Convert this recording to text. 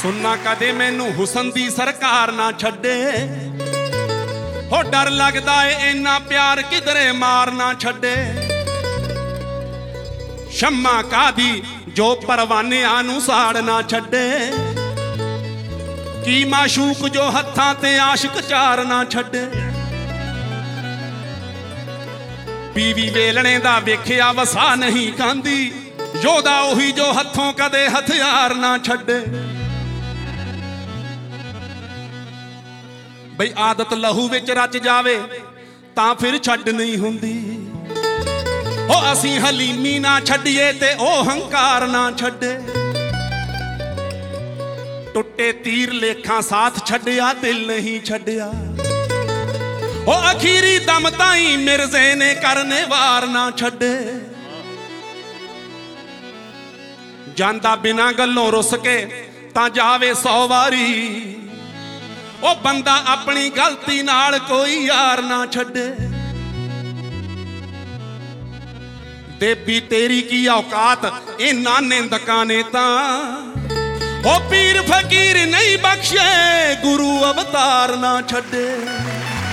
सुनना कदे मैनू हुसन दी सरकार ना छड्डे हो डर लगदा ए इन्ना प्यार किधरे मार ना छड्डे शम्मा कादी जो परवानियां नू साड़ ना छड्डे की माशूक जो हत्थां ते आशिक चार ना छड्डे बीवी वेलणे दा वेखिया वसा नहीं खांदी योदा ओही जो हथों कदे हथियार ना छड्डे बई आदत लहू विच रच जावे तां फिर छड्ड नहीं हुंदी ओ असीं हलीमी ना छड्डिए ते ओ हंकार ना छड्डे टुटे तीर लेखा साथ छड्डिया दिल नहीं छड्डिया ओ अखीरी दम ताईं मिर्जे ने करने वार ना छड्डे जांदा बिना गल्लों रुस के तां जावे 100 वारी ओ बंदा अपनी गलती नाल कोई यार ना छड्डे देवी तेरी की औकात इन्हां निंदकां ने तां ओ पीर फकीर नहीं बख्शे गुरु अवतार ना छड्डे।